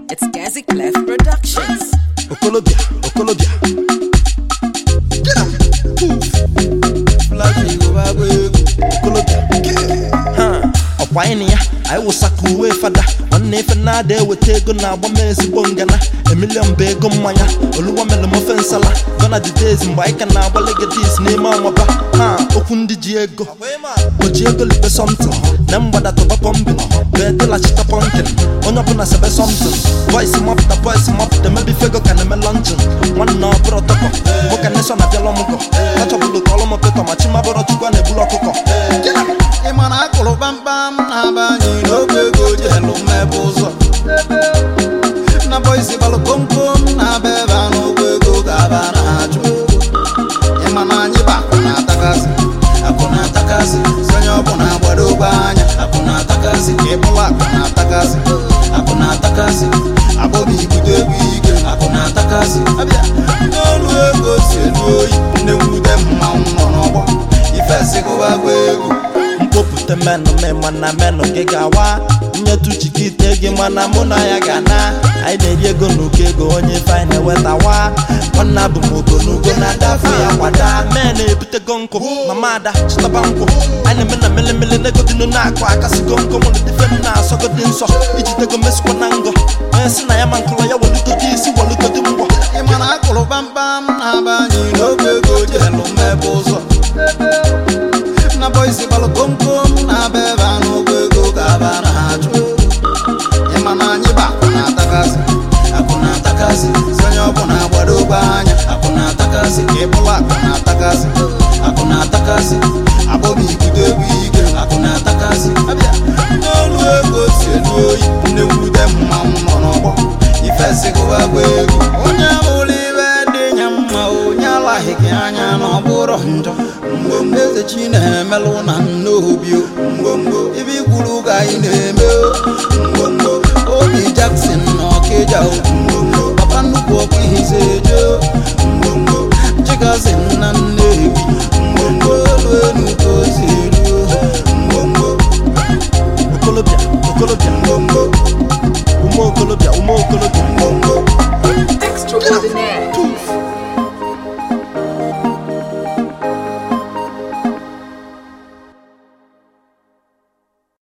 It's Gazi Clef Productions. Okolobia. Get up. Flash you Okolobia. Wine ya, I was a cool father. One if na de we take on a woman's bongana. A million big on maya, Oluwamelo Mofensala. Gonna the days in bike and now get this name on my back. Open the Diego. But Diego live something. Number that of a pumping. Better like a pumpkin. On up on a something. Voice him up, the maybe figure can a luncheon. One now protocol. What can this on a Yalomoco? Touch up the column of the Tomachima, but to go and a bullock. Imana kolo bam bam na banyi no go jelo mebozo na boys balo kom na beba no go gabana chu imana nyiba akona takasi sanyo bona bodo banya akona takasi ebola akona takasi abobi gude wige akona takasi abia no go seloi ne wude mamma no bo ifese go bagwegu Pute meno me mana meno gegawa Nye tuchikite gi mana muna ya gana Aine riego nukego onye fine wetawa Wana bumugo nugo na dafi ya wada Mene pute gonko, mamada, chitabanko Aine mena mele nego dinu nako Akasi gonko mwana difem na sogo dinso Ijitego mesko nango Sina ya mankolo ya waluko disi waluko dimbo Imana kolo bam bam na banyi no go jelo mebozo na boys balo kom na beba no go gabana chu imana nyiba akona takasi sanyo bona bodo banya akona takasi ebola akona takasi abobi gude wige akona takasi abia no go seloi ne wude mamma no bo ifese go agwegu onya olive de nyamma onyala hikanya no buro njo Mbeze chine melona nobio Mbongo ibi guluga ineme Mbongo Obi Jackson no kejao Mbongo Papa nuko kihisejo Mbongo Jigazi na nebi Mbongo Lwe nuko zilu Mbongo Okolobia Mbongo Umo Okolobia